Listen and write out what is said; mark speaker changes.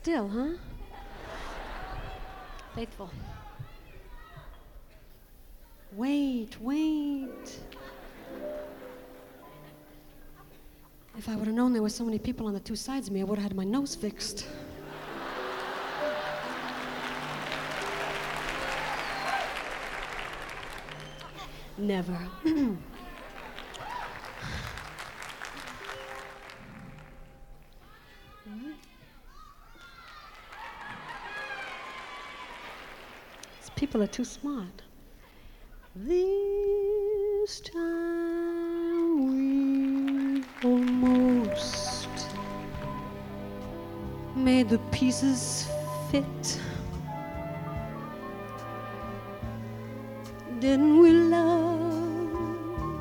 Speaker 1: still, huh? Faithful. Wait. If I would have known there were so many people on the two sides of me, I would have had my nose fixed. Never. These people are too smart. This time we almost made the pieces fit. Didn't we love